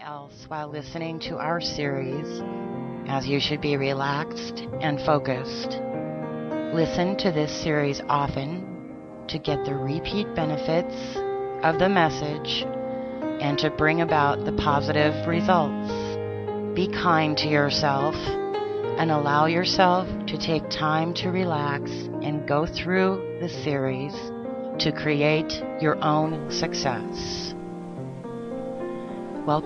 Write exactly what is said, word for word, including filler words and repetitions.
else while listening to our series, as you should be relaxed and focused. Listen to this series often to get the repeat benefits of the message and to bring about the positive results. Be kind to yourself and allow yourself to take time to relax and go through the series to create your own success.